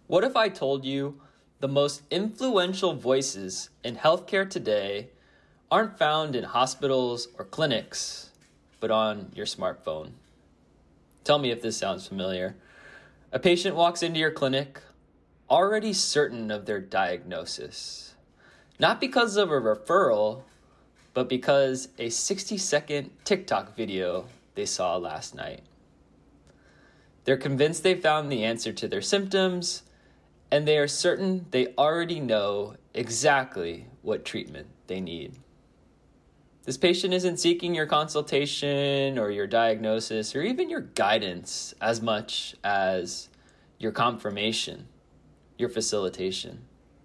What if I told you the most influential voices in healthcare today aren't found in hospitals or clinics, but on your smartphone? Tell me if this sounds familiar. A patient walks into your clinic already certain of their diagnosis, not because of a referral, but because a 60-second TikTok video they saw last night. They're convinced they found the answer to their symptoms, and they are certain they already know exactly what treatment they need. This patient isn't seeking your consultation or your diagnosis or even your guidance as much as your confirmation, your facilitation.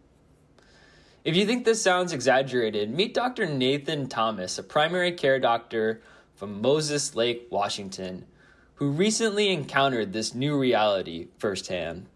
If you think this sounds exaggerated, meet Dr. Nathan Thomas, a primary care doctor from Moses Lake, Washington, who recently encountered this new reality firsthand.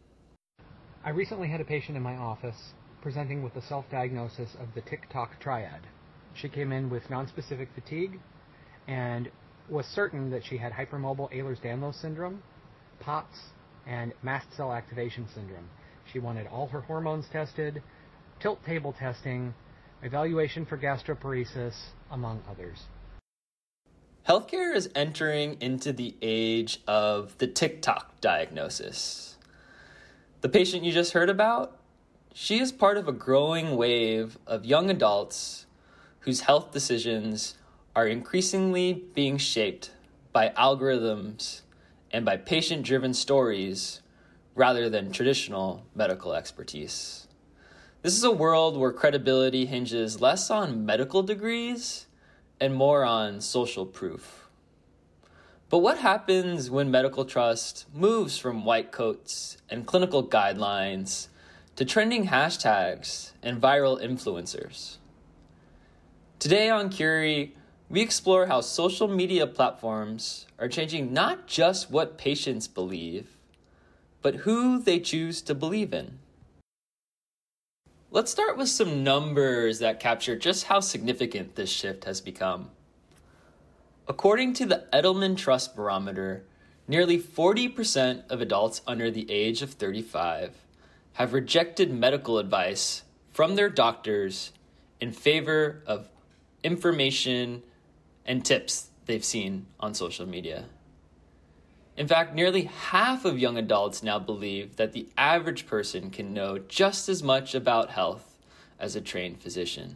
I recently had a patient in my office presenting with a self-diagnosis of the TikTok triad. She came in with nonspecific fatigue and was certain that she had hypermobile Ehlers-Danlos syndrome, POTS, and mast cell activation syndrome. She wanted all her hormones tested, tilt table testing, evaluation for gastroparesis, among others. Healthcare is entering into the age of the TikTok diagnosis. The patient you just heard about, she is part of a growing wave of young adults whose health decisions are increasingly being shaped by algorithms and by patient-driven stories rather than traditional medical expertise. This is a world where credibility hinges less on medical degrees and more on social proof. But what happens when medical trust moves from white coats and clinical guidelines to trending hashtags and viral influencers? Today on Curie, we explore how social media platforms are changing not just what patients believe, but who they choose to believe in. Let's start with some numbers that capture just how significant this shift has become. According to the Edelman Trust Barometer, nearly 40% of adults under the age of 35 have rejected medical advice from their doctors in favor of information and tips they've seen on social media. In fact, nearly half of young adults now believe that the average person can know just as much about health as a trained physician.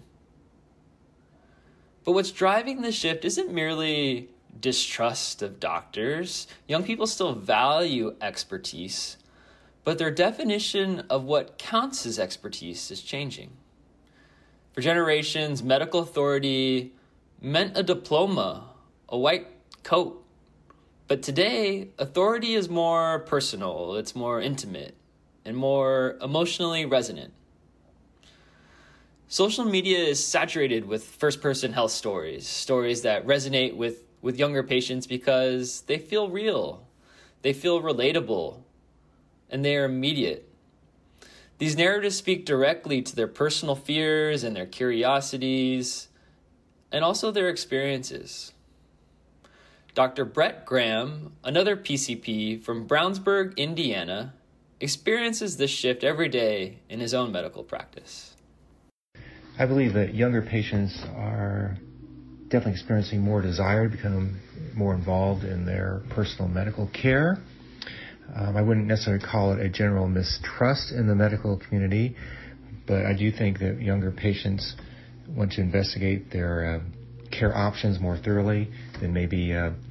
But what's driving this shift isn't merely distrust of doctors. Young people still value expertise, but their definition of what counts as expertise is changing. For generations, medical authority meant a diploma, a white coat. But today, authority is more personal, it's more intimate, and more emotionally resonant. Social media is saturated with first-person health stories that resonate with younger patients because they feel real, they feel relatable, and they are immediate. These narratives speak directly to their personal fears and their curiosities, and also their experiences. Dr. Brett Graham, another PCP from Brownsburg, Indiana, experiences this shift every day in his own medical practice. I believe that younger patients are definitely experiencing more desire to become more involved in their personal medical care. I wouldn't necessarily call it a general mistrust in the medical community, but I do think that younger patients want to investigate their care options more thoroughly than maybe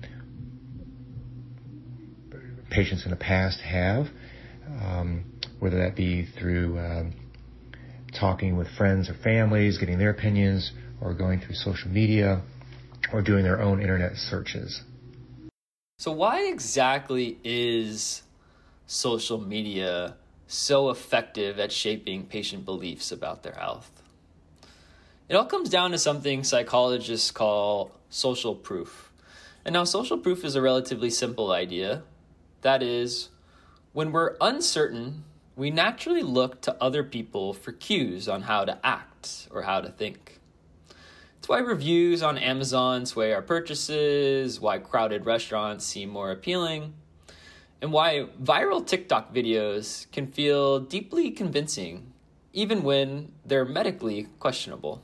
patients in the past have, whether that be through talking with friends or families, getting their opinions, or going through social media, or doing their own internet searches. So why exactly is social media so effective at shaping patient beliefs about their health? It all comes down to something psychologists call social proof. And now social proof is a relatively simple idea. That is, when we're uncertain, we naturally look to other people for cues on how to act or how to think. It's why reviews on Amazon sway our purchases, why crowded restaurants seem more appealing, and why viral TikTok videos can feel deeply convincing, even when they're medically questionable.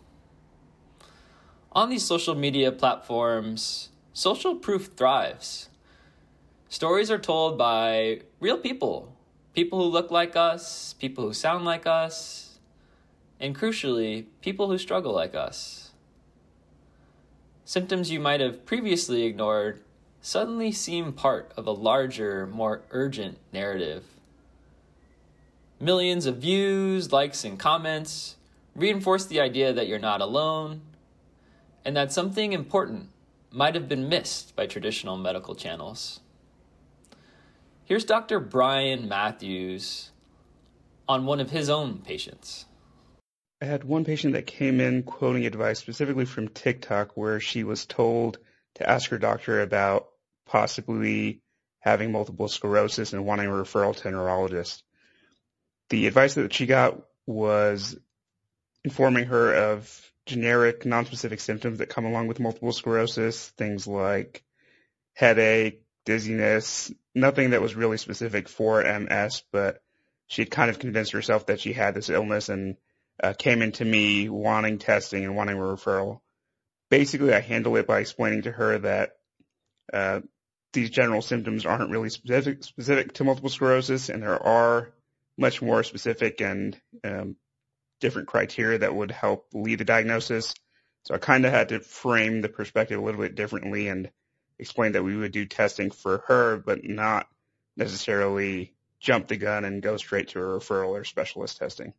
On these social media platforms, social proof thrives. Stories are told by real people, people who look like us, people who sound like us, and crucially, people who struggle like us. Symptoms you might have previously ignored suddenly seem part of a larger, more urgent narrative. Millions of views, likes, and comments reinforce the idea that you're not alone, and that something important might have been missed by traditional medical channels. Here's Dr. Brian Matthews on one of his own patients. I had one patient that came in quoting advice specifically from TikTok where she was told to ask her doctor about possibly having multiple sclerosis and wanting a referral to a neurologist. The advice that she got was informing her of generic, nonspecific symptoms that come along with multiple sclerosis, things like headache, dizziness, nothing that was really specific for MS, but she had kind of convinced herself that she had this illness and came into me wanting testing and wanting a referral. Basically, I handle it by explaining to her that these general symptoms aren't really specific to multiple sclerosis, and there are much more specific and different criteria that would help lead the diagnosis. So I kind of had to frame the perspective a little bit differently and explain that we would do testing for her, but not necessarily jump the gun and go straight to a referral or specialist testing.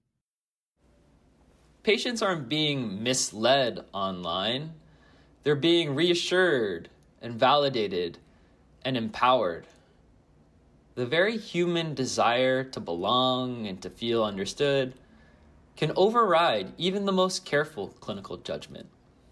Patients aren't being misled online. They're being reassured and validated and empowered. The very human desire to belong and to feel understood can override even the most careful clinical judgment.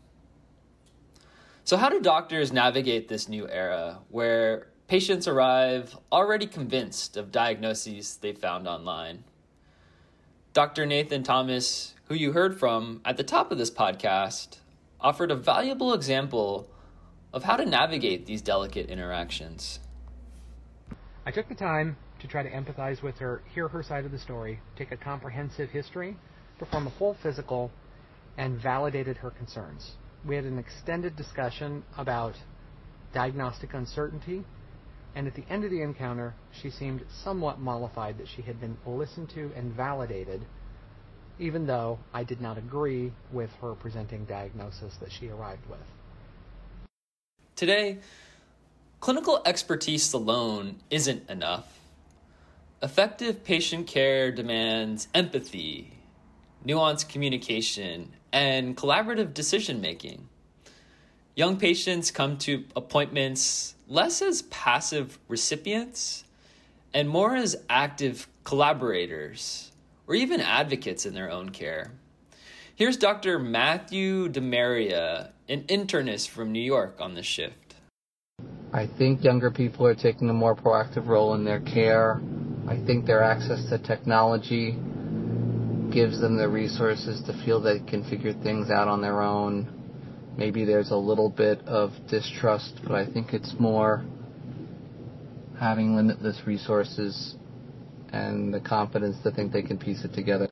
So how do doctors navigate this new era where patients arrive already convinced of diagnoses they found online? Dr. Nathan Thomas, who you heard from at the top of this podcast, offered a valuable example of how to navigate these delicate interactions. I took the time to try to empathize with her, hear her side of the story, take a comprehensive history, perform a full physical, and validated her concerns. We had an extended discussion about diagnostic uncertainty, and at the end of the encounter, she seemed somewhat mollified that she had been listened to and validated, even though I did not agree with her presenting diagnosis that she arrived with. Today, clinical expertise alone isn't enough. Effective patient care demands empathy, nuanced communication, and collaborative decision-making. Young patients come to appointments less as passive recipients and more as active collaborators or even advocates in their own care. Here's Dr. Matthew DeMaria, an internist from New York, on this shift. I think younger people are taking a more proactive role in their care. I think their access to technology gives them the resources to feel they can figure things out on their own. Maybe there's a little bit of distrust, but I think it's more having limitless resources and the confidence to think they can piece it together.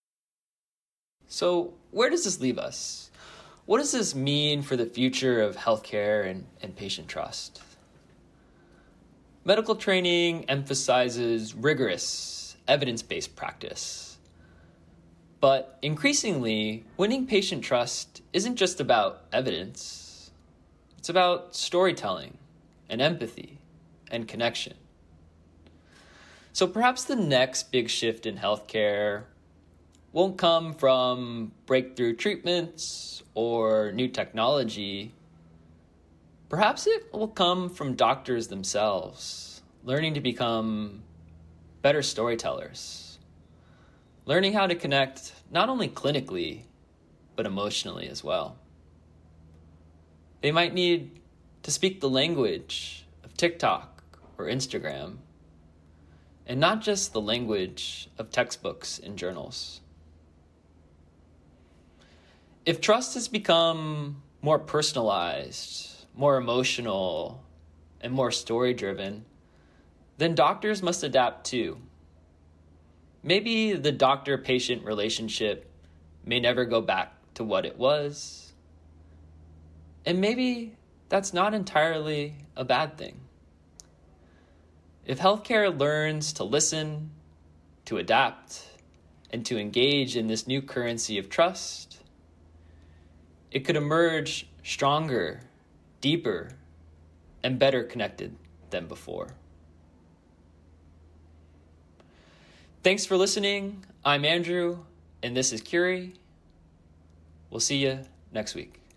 So where does this leave us? What does this mean for the future of healthcare and patient trust? Medical training emphasizes rigorous, evidence-based practice. But increasingly, winning patient trust isn't just about evidence. It's about storytelling and empathy and connection. So perhaps the next big shift in healthcare won't come from breakthrough treatments or new technology. Perhaps it will come from doctors themselves, learning to become better storytellers. Learning how to connect not only clinically, but emotionally as well. They might need to speak the language of TikTok or Instagram, and not just the language of textbooks and journals. If trust has become more personalized, more emotional, and more story-driven, then doctors must adapt too. Maybe the doctor-patient relationship may never go back to what it was. And maybe that's not entirely a bad thing. If healthcare learns to listen, to adapt, and to engage in this new currency of trust, it could emerge stronger, deeper, and better connected than before. Thanks for listening. I'm Andrew, and this is Curie. We'll see you next week.